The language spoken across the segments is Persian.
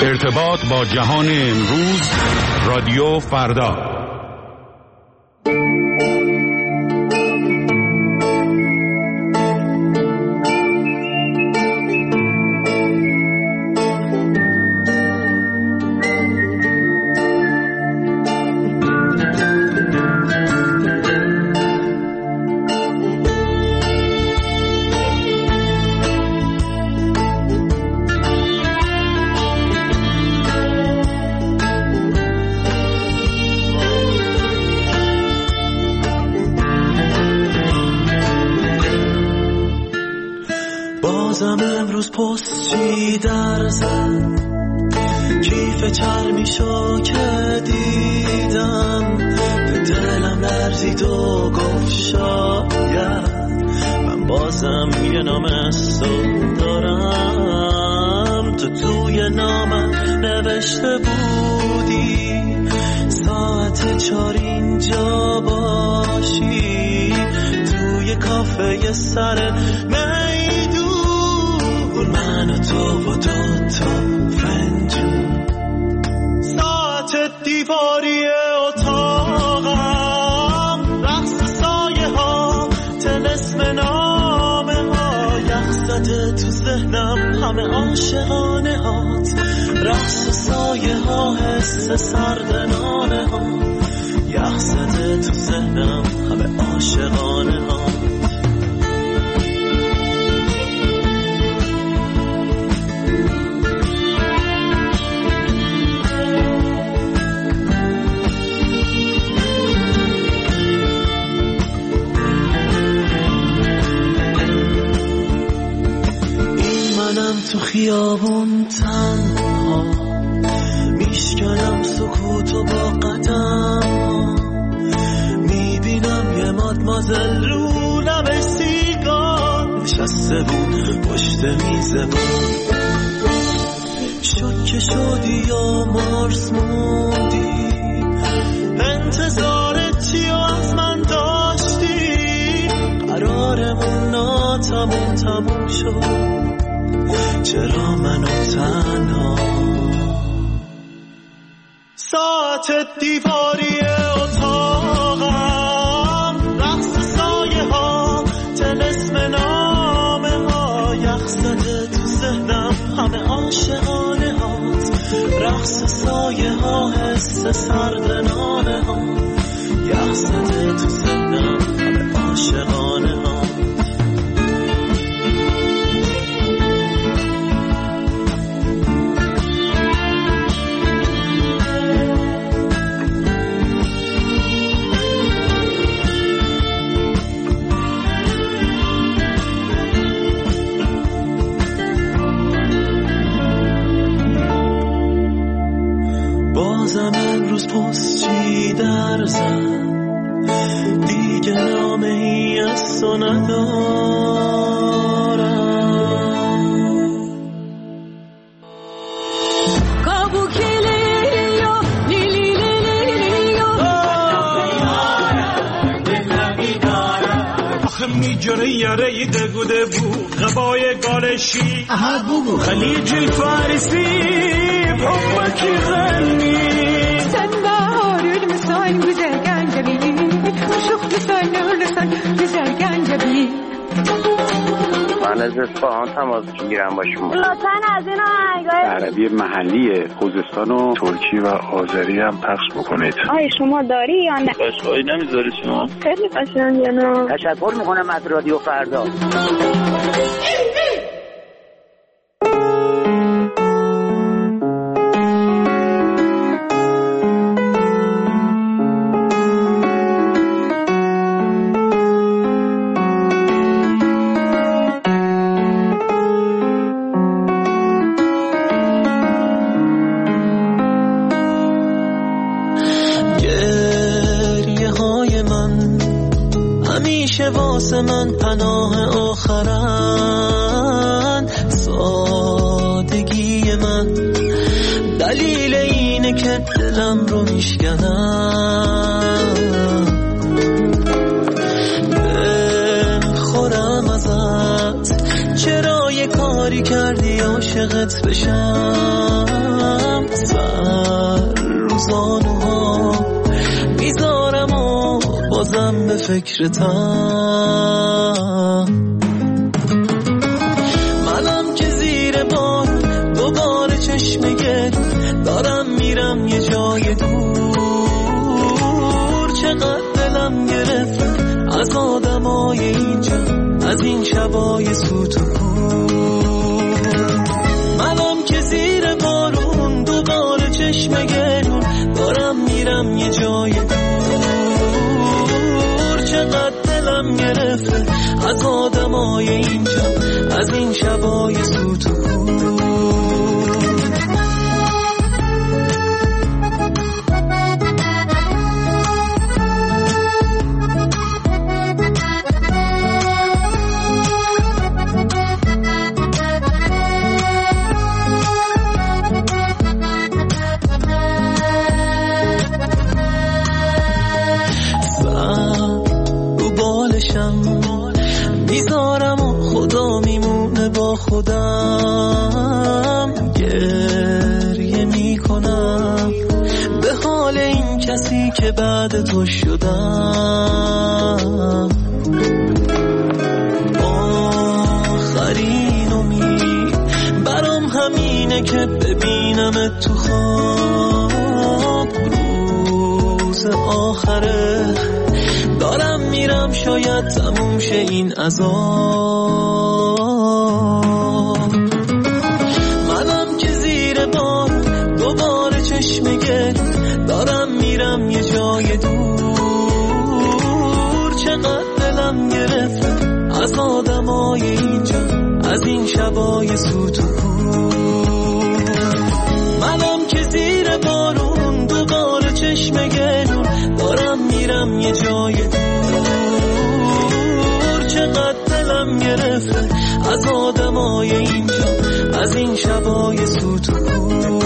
ارتباط با جهان امروز، رادیو فردا. بازم امروز پستی در زن کیف چرمیشو که دیدم به دلم لرزید و گفت شاید من بازم یه نامستون دارم. تو توی نامم نوشته بودی ساعت 4 اینجا باشی توی کافه سر من و تو و دوتا فنجون ساعت دیواری اتاقم رقص سایه ها طلسم نامه ها یخ زده تو ذهنم همه عاشقانه هات رقص سایه ها حس سردنانه ها یخ زده تو ذهنم همه عاشقانه ها. تو خیابون تنها میشکنم سکوتو با قدم میبینم یه مادمازل رو لب سیگار نشسته بود پشت میز بود شد که شدی یا مارس موندی انتظار چی از من داشتی قرارمون ناتموم شد چرا منو تنها ساعت دیواری اتاقم رقص سایه ها طلسم نامه ها یخ زده تو ذهنم همه عاشقانه هات رقص سایه ها حس سردنانه ها یخ زده تو ذهنم همه عاشقانه ها. بازم امروز پستی در زن دیگه نامه ای از تو ندارم. کابو کلیو لیلی لیلیو آخه میجره یاره دگوده بو غبای گالشی خلیجی فارسی حبکی غنی sen bahar ölmüşsen güzel gencebi şuhlüsen ölürsen güzel gencebi من از اصفهان تماس میگیرم با شما. لطفاً از این آهنگای عربی محلی خوزستان و ترکی و آذری هم پخش بکنید. آیا شما داری یا نه؟ قشقایی نمیذاری شما؟ خیلی قشنگه نه؟ تشکر میکنم از رادیو فردا. واسه من پناه آخرن سادگی من دلیل اینه که دلم رو میشکنم دل خورم ازت چرا یه کاری کردی عاشقت بشم سر روزانوها میذارم و بازم به فکرتم. منم که زیر بار دوباره چشم گل دارم میرم یه جای دور. چقدر دلم گرفت از آدمای اینجا، از این شبای سوت و کور. منم که زیر بارون دوباره چشم گلون دارم میرم یه جای دور. چقدر دلم گرفته از آدمای اینجا، از این شبای سوت و کور. میذارم و خدا میمونه با خودم. گریه میکنم به حال این کسی که بعد تو شدم. آخرین امید برام همینه که ببینم تو خواب. روز آخره دارم میرم شاید تموم شه این عذاب. منم که زیر بار دوباره چشم گل دارم میرم یه جای دور. چقدر دلم گرفت از آدمای اینجا، از این شبای سوت و کور. منم که زیر بارون دوباره چشم گلون دارم میرم یه جای دور. چقدر دلم گرفته از آدمای اینجا، از این شبای سوت و کور.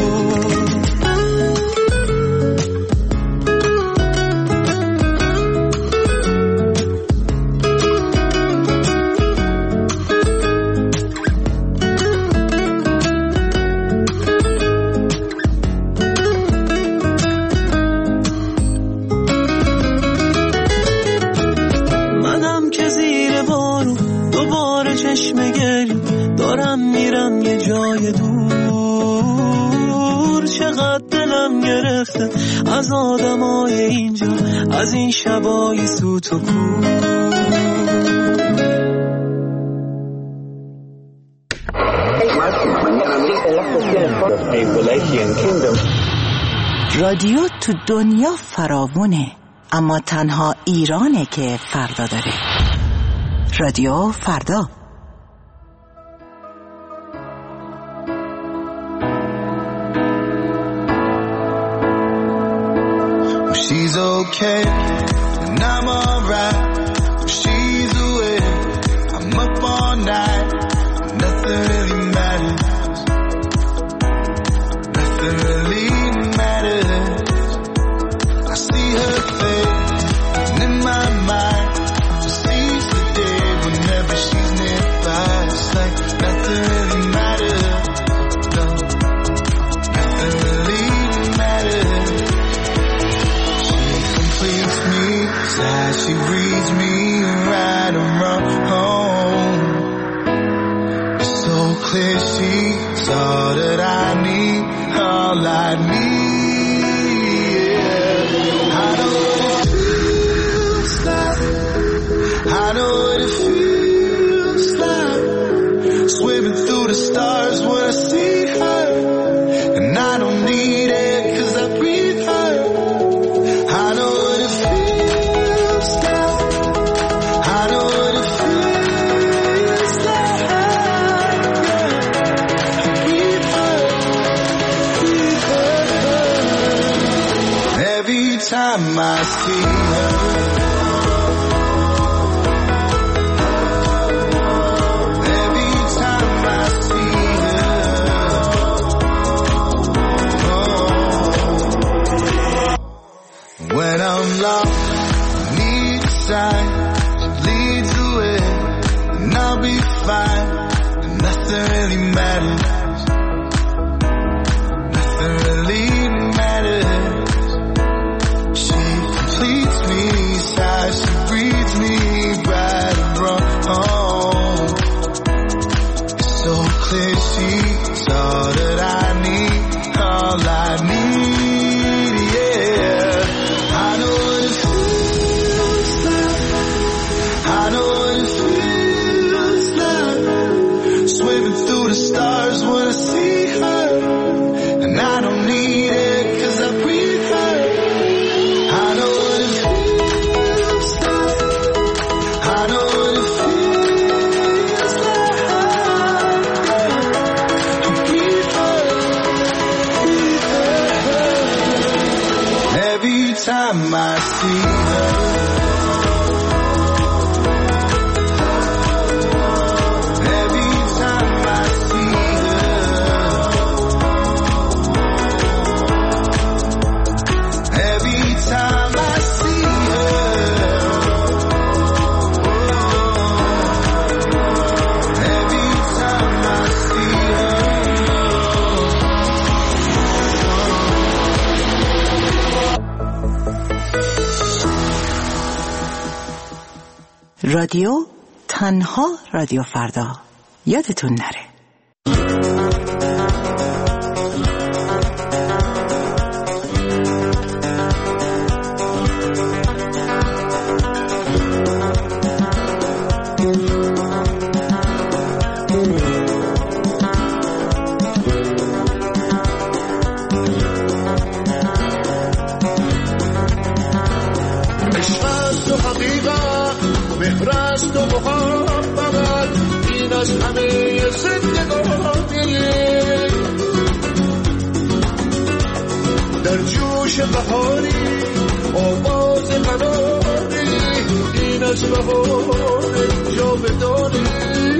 دارم میرم یه جای دور. چقدر دلم گرفته از آدمای اینجا، از این شبای سوت و کور. رادیو تو دنیا فراوونه، اما تنها ایرانه که فردا داره. رادیو فردا. She's okay, and I'm alright. She's away, I'm up all night. Nothing really matters. Nothing really matters. I see her face, and in my mind, she sees the day whenever she's nearby. It's like nothing really matters. No, nothing really matters. Completes me, as she reads me right around home. It's so clear she's all that I need, all I need. Yeah. I know what it feels like. I know what it feels like. Swimming through the stars when I see her, and I don't need it 'cause I breathe her. I know what it feels like. I know what it feels like. Yeah. I breathe her, breathe her. Every time I see her, every time I see her, when I'm lost, need a sign. She leads the way, and I'll be fine. And nothing really matters. Nothing she's all that I need, all I need, yeah. I know what it feels like, I know what it feels like, swimming through the stars when I see her, and I don't need it 'cause I breathe her. I know what it feels like, I know what it feels like, I breathe her, every time I see her. رادیو تنها رادیو فردا، یادتون نره. مهرست و محبت این از همه زندگانی، در جوش بهاری آواز قناری این از بهار جاودانی،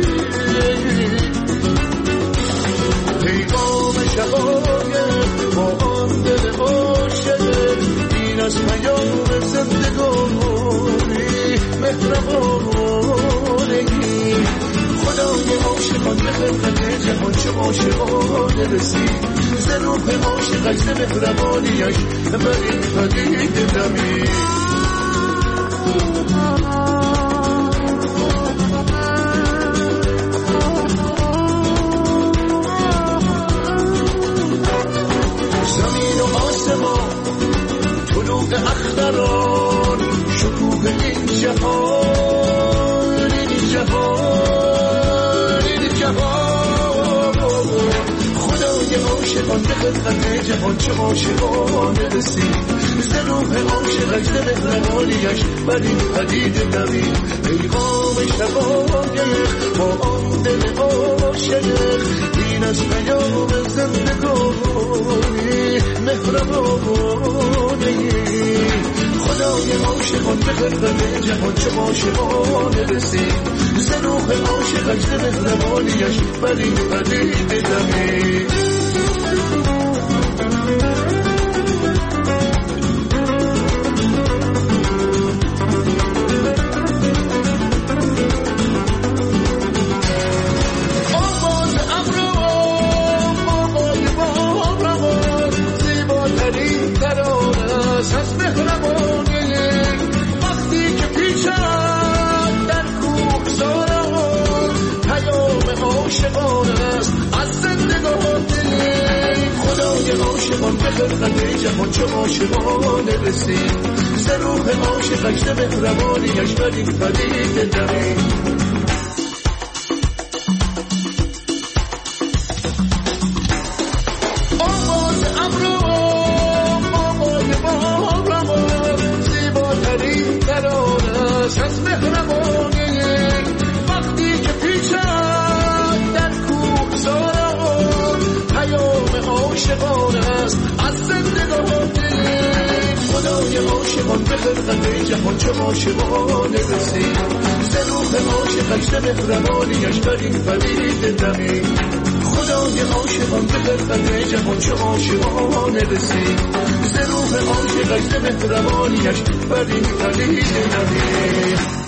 پیغام شقایق با آن دل عاشق این از پیام زندگانی، مهربانگی خدای عاشقان به خدمت جهان چه عاشقانه رسید، ز روح عاشقش ز مهربانیش بر این پدیده دمید. زمین و آسمان طلوع اختران شکوه این جهان، این جهان، این جهان، خدای عاشقان به خدمت جهان چه عاشقانه رسید، ز روح عاشقش ز مهربانیش بر این پدیده دمید، پیغام شقایق با آن دل عاشق این از پیام زندگانی، مهربانگی خدای عاشقان به خدمت جهان چه عاشقانه رسید، ز روح عاشقش ز مهربانیش بر این پدیده دمید. عاشقان به خدمت جهان چه عاشقانه رسید، ز روح عاشقش ز مهربانیش بر این پدیده دمید. آواز ابرو آوای باران زیباترین ترانه است از مهربانی، وقتی که پیچد در کوهساران پیام عاشقانه است از زندگانی، خدای عاشقان به خدمت جهان چه عاشقانه رسید، ز روح عاشقش ز مهربانیش بر این پدیده دمید، خدای عاشقان به خدمت جهان چه عاشقانه رسید، ز روح عاشقش ز مهربانیش بر این پدیده دمید.